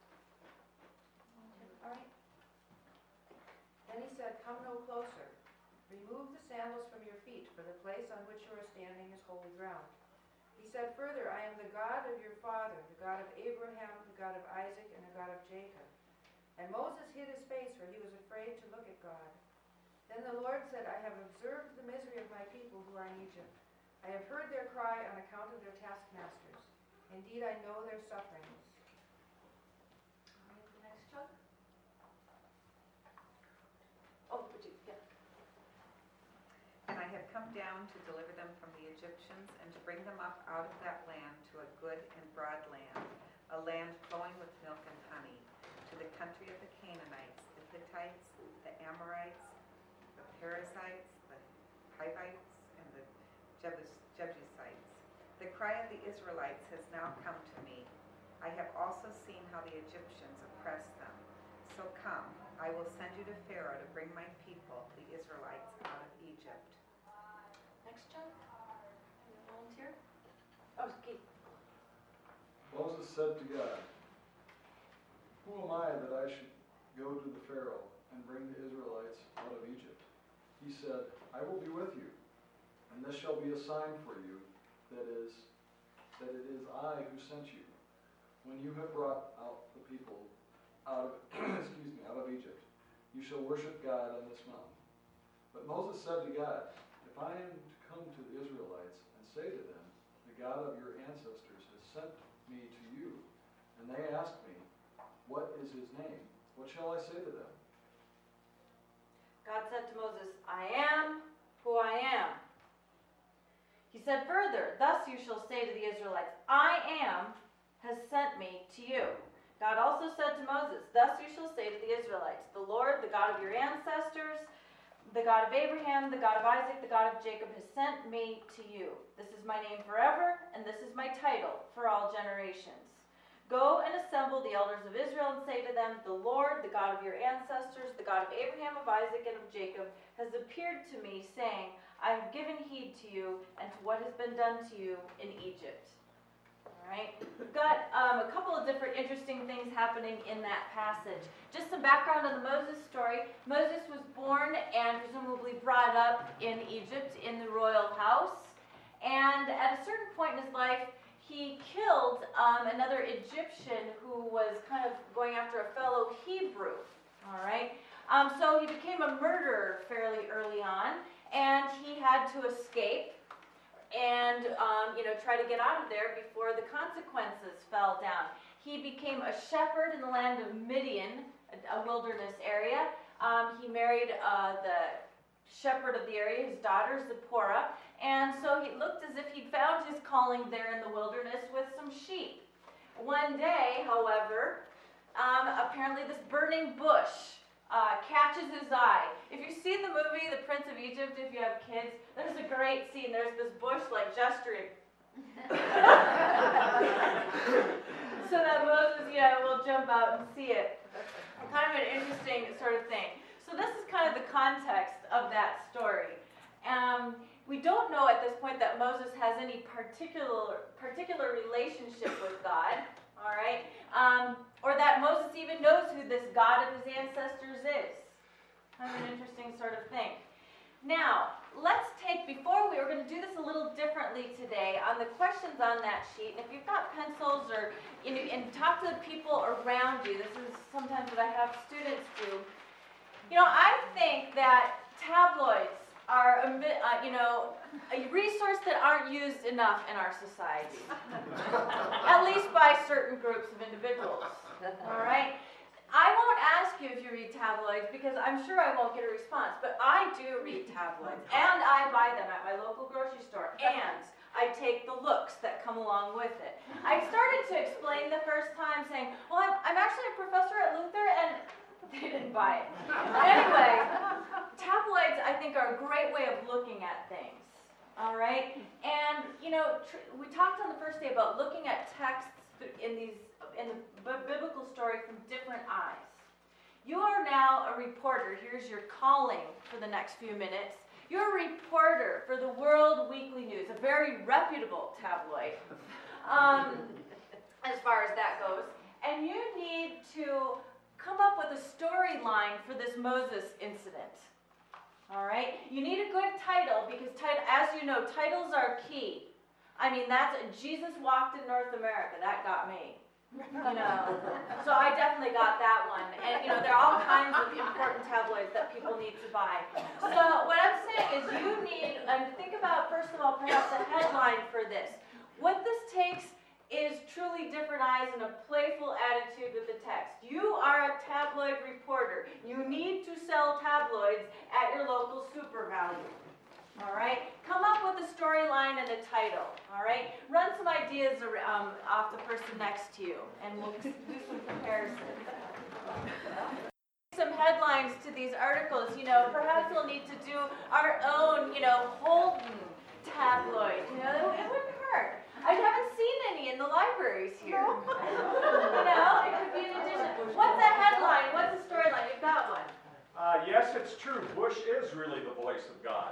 All right. Then he said, Come no closer. Remove the sandals from your feet, for the place on which you are standing is holy ground. He said further, I am the God of your father, the God of Abraham, the God of Isaac, and the God of Jacob. And Moses hid his face, for he was afraid to look at God. Then the Lord said, I have observed the misery of my people who are in Egypt. I have heard their cry on account of their taskmasters. Indeed, I know their sufferings. All right, the next chunk. Oh, would you, yeah. And I have come down to deliver them from the Egyptians and to bring them up out of that land to a good and broad land, a land flowing with milk and honey, to the country of the Canaanites, the Hittites, the Amorites, the Perizzites, the Hivites, and the Jebus- Jebusites. The cry of the Israelites has now come to me. I have also seen how the Egyptians oppress them. So come, I will send you to Pharaoh to bring my people, the Israelites, out of Egypt. Next chunk. Any volunteer? Oh, Keith. Moses said to God, Who am I that I should go to the Pharaoh and bring the Israelites out of Egypt? He said, I will be with you, and this shall be a sign for you, that is, that it is I who sent you. When you have brought out the people out of, excuse me, out of Egypt, you shall worship God on this mountain. But Moses said to God, If I am to come to the Israelites and say to them, The God of your ancestors has sent me to you, and they ask me, What is his name? What shall I say to them? God said to Moses, I am who I am. He said further, Thus you shall say to the Israelites, I am has sent me to you. God also said to Moses, Thus you shall say to the Israelites, The Lord, the God of your ancestors, the God of Abraham, the God of Isaac, the God of Jacob has sent me to you. This is my name forever, and this is my title for all generations. Go and assemble the elders of Israel and say to them, The Lord, the God of your ancestors, the God of Abraham, of Isaac, and of Jacob, has appeared to me, saying, I have given heed to you and to what has been done to you in Egypt. All right. We've got um, a couple of different interesting things happening in that passage. Just some background on the Moses story. Moses was born and presumably brought up in Egypt in the royal house. another Egyptian who was kind of going after a fellow Hebrew, all right? Um, so he became a murderer fairly early on, and he had to escape and, um, you know, try to get out of there before the consequences fell down. He became a shepherd in the land of Midian, a, a wilderness area. Um, he married uh, the shepherd of the area, his daughter Zipporah, and so he looked as if he'd found his calling there in the wilderness with some sheep. One day, however, um, apparently this burning bush uh, catches his eye. If you've seen the movie The Prince of Egypt, if you have kids, there's a great scene. There's this bush like gesturing. So that Moses, yeah, will jump out and see it. Kind of an interesting sort of thing. So this is kind of the context of that story. Um, we don't know at this point that Moses has any particular particular relationship with God, all right, um, or that Moses even knows who this God of his ancestors is. Kind of an interesting sort of thing. Now, let's take, before we, we're going to do this a little differently today on the questions on that sheet. And if you've got pencils or, you know, and talk to the people around you, this is sometimes what I have students do. You know, I think that tabloids are, a, uh, you know, a resource that aren't used enough in our society, at least by certain groups of individuals, all right? I won't ask you if you read tabloids because I'm sure I won't get a response, but I do read tabloids, and I buy them at my local grocery store, and I take the looks that come along with it. I started to explain the first time saying, well, I'm, I'm actually a professor at Luther, and they didn't buy it. Anyway, tabloids, I think, are a great way of looking at things, all right? And, you know, tr- we talked on the first day about looking at texts in these in the b- biblical story from different eyes. You are now a reporter. Here's your calling for the next few minutes. You're a reporter for the World Weekly News, a very reputable tabloid, um, as far as that goes. And you need to come up with a storyline for this Moses incident. All right? You need a good title because, tit- as you know, titles are key. I mean, that's Jesus walked in North America. That got me. You know, so I definitely got that one. And, you know, there are all kinds of important tabloids that people need to buy. So what I'm saying is you need, and think about, first of all, perhaps a headline for this. What this takes is truly different eyes and a playful attitude with the text. You are a tabloid reporter. You need to sell tabloids at your local Super Value. All right? Come up with a storyline and a title. All right? Run some ideas um, off the person next to you, and we'll do some comparisons. Some headlines to these articles. You know, perhaps we'll need to do our own, you know, Holden tabloid. You know, it wouldn't hurt. I haven't seen any in the libraries here. You know, it could be an addition. What's a headline? What's a storyline? You've got one. Uh, yes, it's true. Bush is really the voice of God.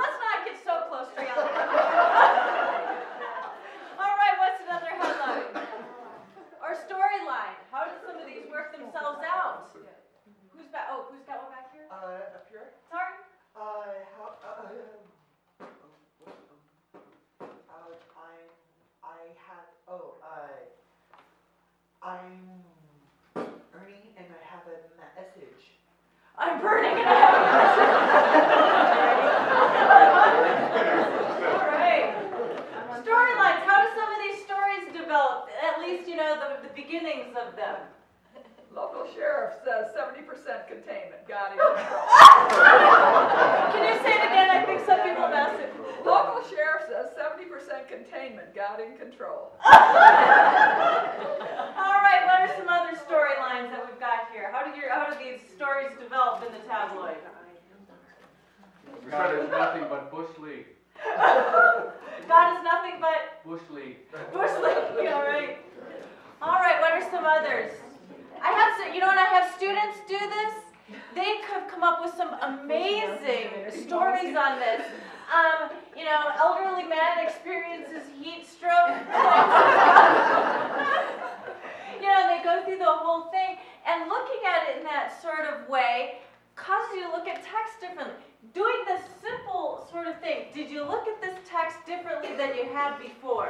All right, what's another headline? I'm burning it out. All right. Storylines. How do some of these stories develop? At least, you know, the, the beginnings of them. Local sheriff says seventy percent containment, got it in control. Can you say it again? I think some people missed it. Local sheriff says seventy percent containment, got in control. All right, what are some other storylines that we've got here? How do your how do these stories develop in the tabloid? God is nothing but Bush League. God is nothing but Bush League. Bush League. All right. All right. What are some others? I have some, you know, when I have students do this, they have come up with some amazing stories on this. Um, you know, elderly man experiences heat stroke. You know, they go through the whole thing, and looking at it in that sort of way causes you to look at text differently. Doing this simple sort of thing, did you look at this text differently than you had before?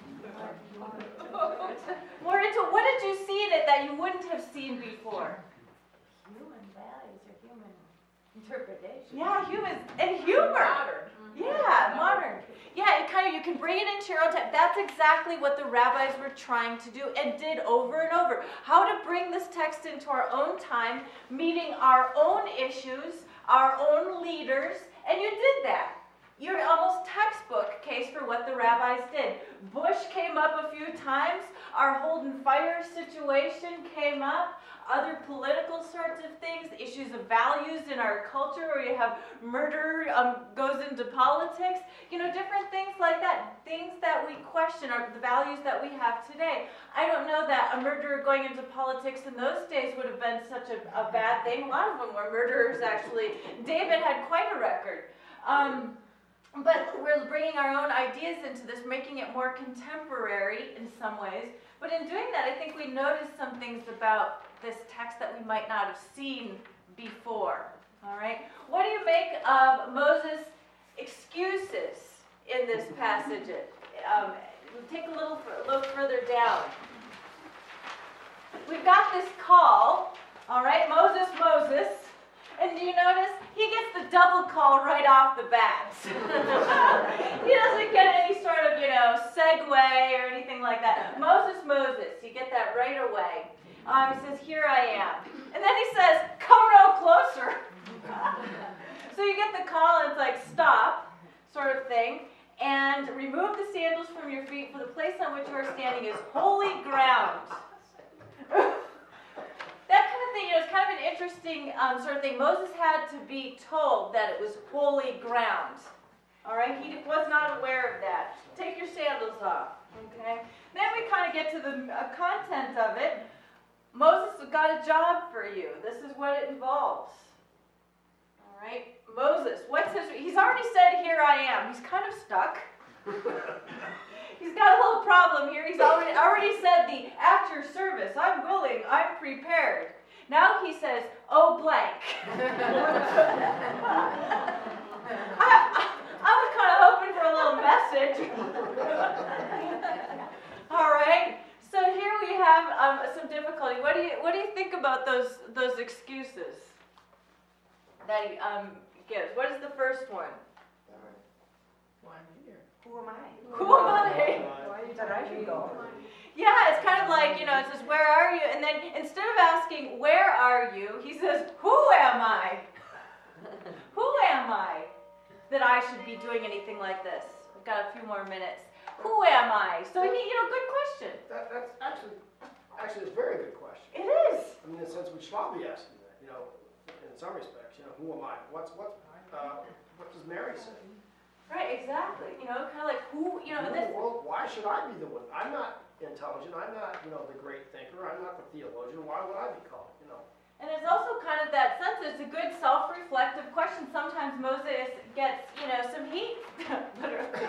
More into, what did you see in it that you wouldn't have seen before? Human values or human interpretation. Yeah, humans and humor. Modern. Yeah, modern. Yeah, it kind of, you can bring it into your own time. That's exactly what the rabbis were trying to do and did over and over. How to bring this text into our own time, meeting our own issues, our own leaders, and you did that. You're almost textbook case for what the rabbis did. Bush came up a few times. Our Holden Fire situation came up. Other political sorts of things, issues of values in our culture, where you have murder um, goes into politics. You know, different things like that. Things that we question are the values that we have today. I don't know that a murderer going into politics in those days would have been such a, a bad thing. A lot of them were murderers, actually. David had quite a record. Um, But we're bringing our own ideas into this, making it more contemporary in some ways. But in doing that, I think we noticed some things about this text that we might not have seen before. All right? What do you make of Moses' excuses in this passage? Um, take a little look further down. We've got this call. All right? Moses, Moses. And do you notice? He gets the double call right off the bat. He doesn't get any sort of, you know, segue or anything like that. Moses, Moses, you get that right away. Um, he says, here I am. And then he says, come no closer. So you get the call and it's like, stop, sort of thing. And remove the sandals from your feet, for the place on which you are standing is holy ground. That kind of thing, you know, it's kind of an interesting um, sort of thing. Moses had to be told that it was holy ground. All right? He was not aware of that. Take your sandals off. Okay? Then we kind of get to the uh, content of it. Moses has got a job for you. This is what it involves. All right? Moses, what's his... He's already said, here I am. He's kind of stuck. He's got a little problem here. He's already already said the at your service. I'm willing. I'm prepared. Now he says, oh blank. I, I, I was kind of hoping for a little message. All right. So here we have um, some difficulty. What do you what do you think about those those excuses that he um, gives? What is the first one? Why am I here? Who am I? Who am I? Why you said I should go? Yeah, it's kind of like, you know, it says, where are you? And then instead of asking, where are you? He says, who am I? Who am I that I should be doing anything like this? We've got a few more minutes. Who am I? So, you know, good question. That, that's actually, actually, it's a very good question. It is. I mean, in a sense, we should all be asking that, you know, in some respects, you know, who am I? What's, what, uh, what does Mary say? Right, exactly. You know, kind of like who, you know, Who in this, the world, why should I be the one? I'm not intelligent, I'm not, you know, the great thinker, I'm not the theologian, why would I be called, you know? and it's also kind of that sense, it's a good self-reflective question. Sometimes Moses gets, you know, some heat, literally.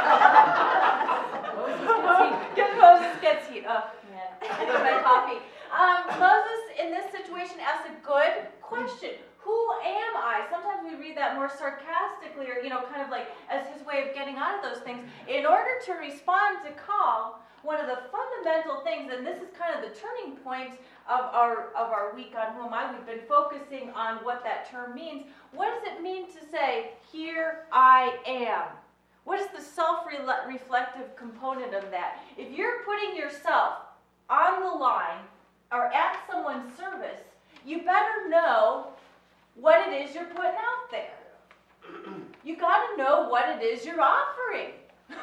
Moses Moses gets heat. Oh, man. I need my coffee. Um, Moses, in this situation, asks a good question. Who am I? Sometimes we read that that more sarcastically or, you know, kind of like as his way of getting out of those things. In order to respond to call, one of the fundamental things, and this is kind of the turning point of our of our week on Who Am I? We've been focusing on what that term means. What does it mean to say, here I am? What is the self-reflective component of that? If you're putting yourself on the line or at someone's service, you better know what it is you're putting out there. You got to know what it is you're offering.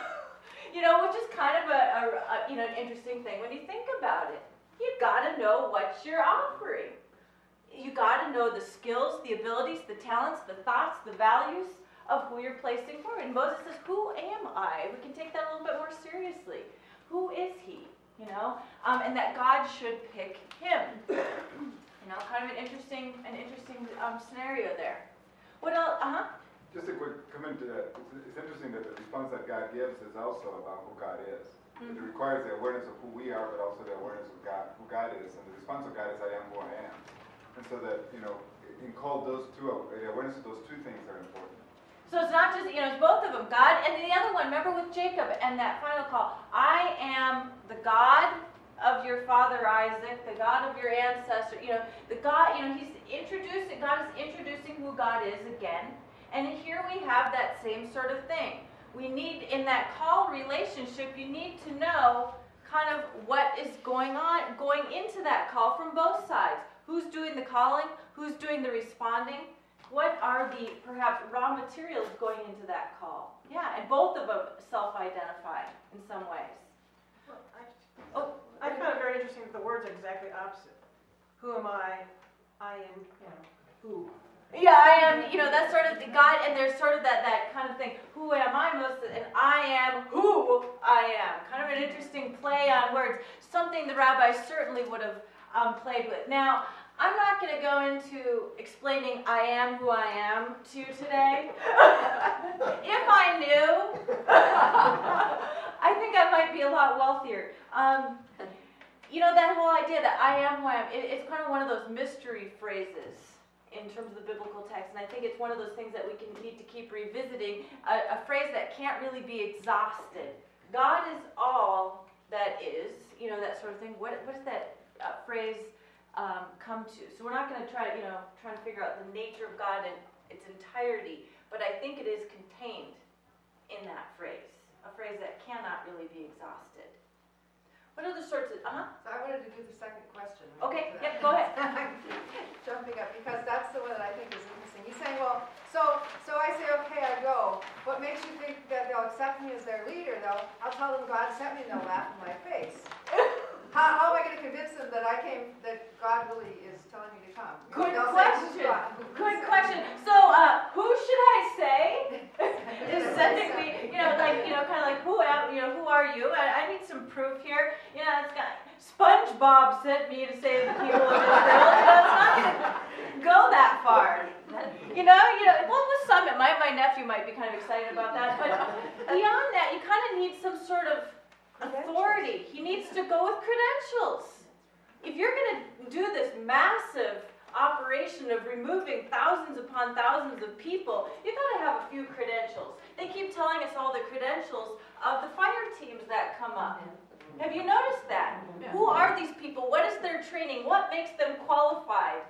You know, which is kind of a, a, a you know an interesting thing when you think about it. You got to know what you're offering. You got to know the skills, the abilities, the talents, the thoughts, the values of who you're placing forward. And Moses says, "Who am I?" We can take that a little bit more seriously. Who is he? You know, um, and that God should pick him. You know, kind of an interesting, an interesting um, scenario there. What else? Uh huh. Just a quick comment to that. It's, it's interesting that the response that God gives is also about who God is. Mm-hmm. It requires the awareness of who we are, but also the awareness of God, who God is. And the response of God is, I am who I am. And so that, you know, in called those two, the awareness of those two things are important. So it's not just, you know, it's both of them, God, and the other one, remember with Jacob and that final call, I am the God of your father Isaac, the God of your ancestor, you know, the God, you know, he's introducing, God is introducing who God is again. And here we have that same sort of thing. We need, in that call relationship, you need to know kind of what is going on, going into that call from both sides. Who's doing the calling? Who's doing the responding? What are the, perhaps, raw materials going into that call? Yeah, and both of them self-identify in some ways. Well, I, oh, I found it very interesting that the words are exactly opposite. Who am I? I am, you know, who? Yeah, I am, you know, that's sort of the God, and there's sort of that, that kind of thing. Who am I most, and I am who I am. Kind of an interesting play on words. Something the rabbis certainly would have um, played with. Now, I'm not going to go into explaining I am who I am to you today. If I knew, I think I might be a lot wealthier. Um, you know, that whole idea that I am who I am, it, it's kind of one of those mystery phrases in terms of the biblical text, and I think it's one of those things that we can need to keep revisiting, a, a phrase that can't really be exhausted. God is all that is, you know, that sort of thing. What, what does that uh, phrase um, come to? So we're not going to try, you know, trying to figure out the nature of God in its entirety, but I think it is contained in that phrase, a phrase that cannot really be exhausted. What other sorts of, uh-huh? So I wanted to do the second question. Okay, yep, go ahead. Jumping up, because that's the one that I think is interesting. He's saying, well, so so I say, okay, I go. What makes you think that they'll accept me as their leader? They'll, I'll tell them God sent me and they'll laugh in my face. How, how am I going to convince them that I came, that God really is telling me to come? Good They'll question. say, "God." Good question. So, uh, who should I say is sending me? You know, like you know, kind of like who am? You know, who are you? I, I need some proof here. You know, it's got SpongeBob sent me to save the people of Israel. You know, it's not going to go that far. You know, you know. Well, with some, it might. My nephew might be kind of excited about that, but beyond that, you kind of need some sort of authority. He needs to go with credentials. If you're going to do this massive operation of removing thousands upon thousands of people, you've got to have a few credentials. They keep telling us all the credentials of the fire teams that come up. Have you noticed that? Yeah. Who are these people? What is their training? What makes them qualified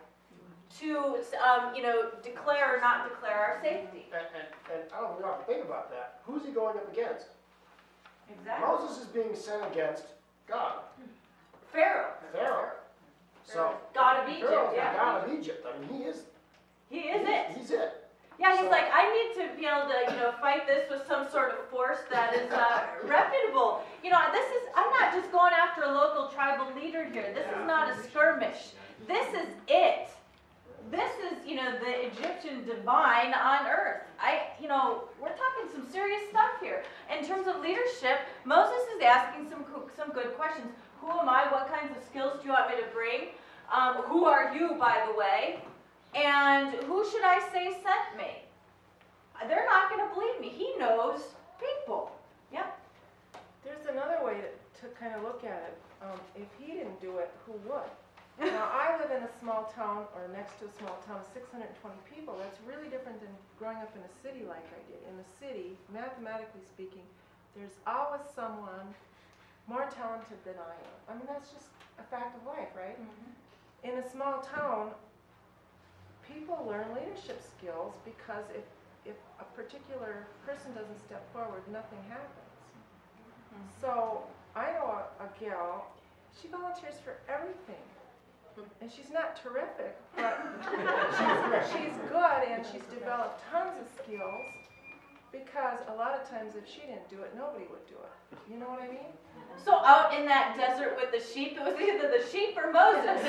to, um, you know, declare or not declare our safety? And, and, and I don't know, think about that. Who's he going up against? Exactly. Moses is being sent against God. Pharaoh. Pharaoh. So God of Egypt, Pharaoh's yeah. the God of Egypt. I mean, he is. He is he's, it. He's it. Yeah, he's So- like, I need to be able to, you know, fight this with some sort of force that is uh, reputable. You know, this is, I'm not just going after a local tribal leader here. This is not a skirmish. This is it. This is, you know, the Egyptian divine on earth. I, you know, we're talking some serious stuff here. In terms of leadership, Moses is asking some some good questions. Who am I? What kinds of skills do you want me to bring? Um, who are you, by the way? And who should I say sent me? They're not going to believe me. He knows people. Yep. There's another way to, to kind of look at it. Um, if he didn't do it, who would? Now, I live in a small town, or next to a small town of six hundred twenty people. That's really different than growing up in a city like I did. In the city, mathematically speaking, there's always someone more talented than I am. I mean, that's just a fact of life, right? Mm-hmm. In a small town, people learn leadership skills because if, if a particular person doesn't step forward, nothing happens. Mm-hmm. So, I know a, a gal, she volunteers for everything. And she's not terrific, but she's, she's good and she's developed tons of skills because a lot of times if she didn't do it, nobody would do it. You know what I mean? So out in that desert with the sheep, it was either the sheep or Moses.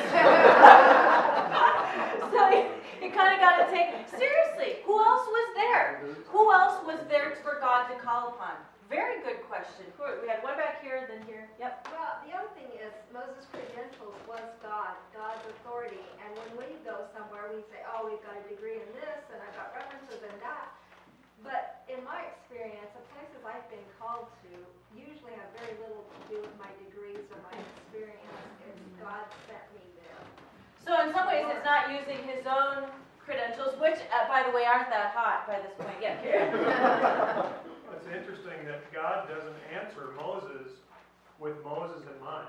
So you, you kind of got to take, seriously, who else was there? Who else was there for God to call upon? Very good question. We had one back here, then here. Yep. Well, the other thing is Moses' credentials was God, God's authority. And when we go somewhere, we say, oh, we've got a degree in this, and I've got references in that. But in my experience, the places I've been called to usually have very little to do with my degrees or my experience. It's God sent me there. So in some ways, it's not using his own credentials, which, uh, by the way, aren't that hot by this point. Yeah, here. It's interesting that God doesn't answer Moses with Moses in mind.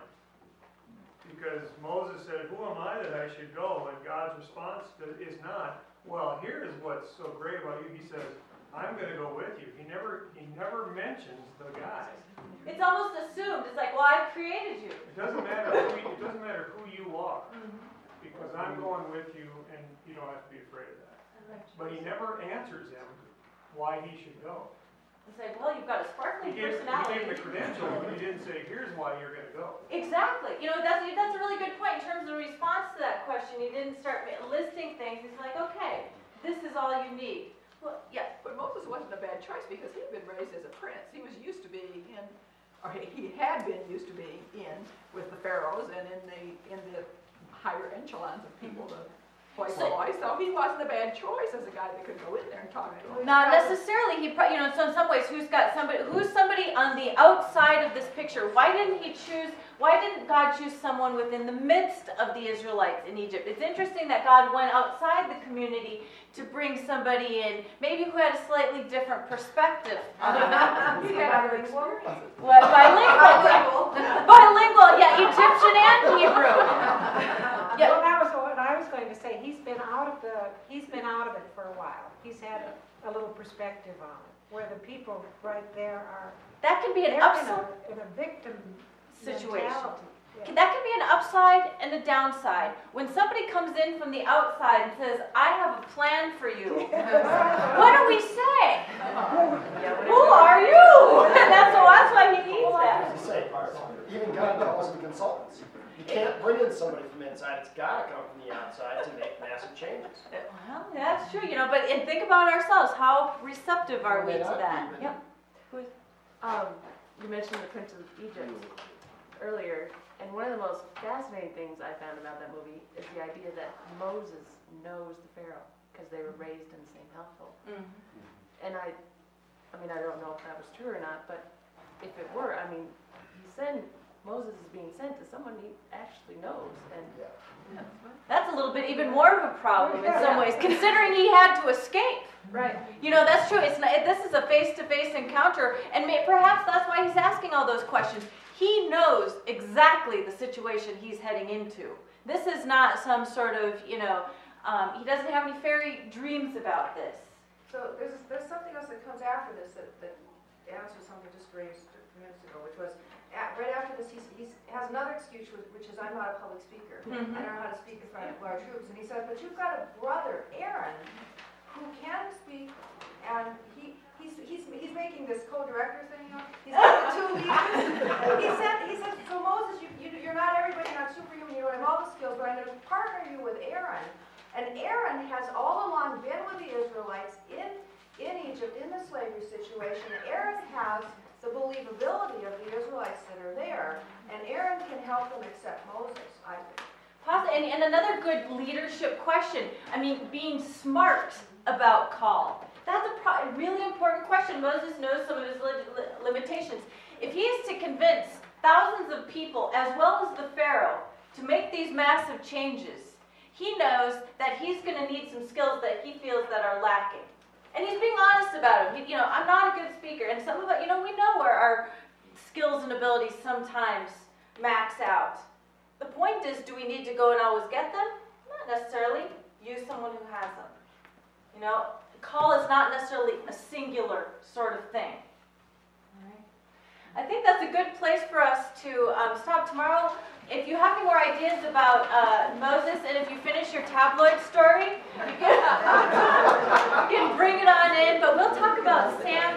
Because Moses said, who am I that I should go? And God's response is not, well, here's what's so great about you. He says, I'm going to go with you. He never, he never mentions the guy. It's almost assumed. It's like, well, I've created you. It doesn't matter who, it doesn't matter who you are. Because I'm going with you and you don't have to be afraid of that. But he never answers him why he should go. It's like, well, you've got a sparkling He gave, personality. he gave the credentials, but he didn't say, here's why you're going to go. Exactly. You know, that's that's a really good point in terms of the response to that question. He didn't start listing things. He's like, okay, this is all you need. Well, yes. But Moses wasn't a bad choice because he'd been raised as a prince. He was used to being in, or he, he had been used to being in with the pharaohs and in the in the higher echelons of people, the white boys. So he wasn't a bad choice as a guy that could go in there and talk to him. Not necessarily. He, pro- you know, so in some ways, who's got somebody? Who's somebody on the outside of this picture? Why didn't he choose? Why didn't God choose someone within the midst of the Israelites in Egypt? It's interesting that God went outside the community to bring somebody in, maybe who had a slightly different perspective. He had other experiences. What, bilingual? Bilingual, yeah, Egyptian and Hebrew. Yeah. Well, that was what I was going to say. He's been out of the. He's been out of it for a while. He's had a, a little perspective on it, where the people right there are. That can be an they're upside in a, in a victim situation. mentality. Yeah. That can be an upside and a downside. When somebody comes in from the outside and says, I have a plan for you, what do we say? Who are you? And that's, so that's why he needs that. As you say, even God calls them consultants. You can't bring in somebody from inside. It's got to come from the outside to make massive changes. Well, that's true, you know, but and think about ourselves. How receptive are we to that? Yep. Um, you mentioned the Prince of Egypt earlier, and one of the most fascinating things I found about that movie is the idea that Moses knows the Pharaoh because they were raised in the same household. Mm-hmm. And I, I mean, I don't know if that was true or not, but if it were, I mean, he sent, Moses is being sent to someone he actually knows, and yeah. That's a little bit even more of a problem in some ways, considering he had to escape. Right. You know, that's true. It's not, this is a face-to-face encounter, and may, perhaps that's why he's asking all those questions. He knows exactly the situation he's heading into. This is not some sort of, you know, um, he doesn't have any fairy dreams about this. So there's there's something else that comes after this that, that answers something just raised minutes ago, which was at, right after this he's, he's has another excuse, which is I'm not a public speaker. Mm-hmm. I don't know how to speak in front of our troops. And he says, but you've got a brother, Aaron, who can speak, and he he's he's he's making this co-director thing. You know, he's got the two leaders. He said he says, so Moses, you, you you're not everybody, you're not superhuman. You don't have all the skills, but I'm going to partner you with Aaron. And Aaron has all along been with the Israelites in, in Egypt, in the slavery situation. Aaron has the believability of the Israelites that are there, and Aaron can help them accept Moses, I think. And, and another good leadership question, I mean, being smart about call. That's a pro- really important question. Moses knows some of his li- li- limitations. If he is to convince thousands of people, as well as the Pharaoh, to make these massive changes, he knows that he's going to need some skills that he feels that are lacking. And he's being honest about it. He, you know, I'm not a good speaker, and some of it, you know, we know where our skills and abilities sometimes max out. The point is, do we need to go and always get them? Not necessarily. Use someone who has them. You know, call is not necessarily a singular sort of thing. All right. I think that's a good place for us to um, stop tomorrow. If you have any more ideas about uh, Moses, and if you finish your tabloid story, you can, you can bring it on in. But we'll talk about Sam